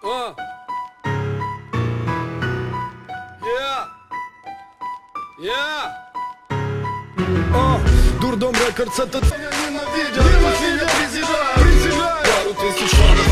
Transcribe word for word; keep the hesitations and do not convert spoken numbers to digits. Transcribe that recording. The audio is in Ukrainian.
Uh. Yeah. Yeah. О, Дурдом Рекорд, це то я ненавидел. Димочки я презираю, презираю. Пару тысяч фанов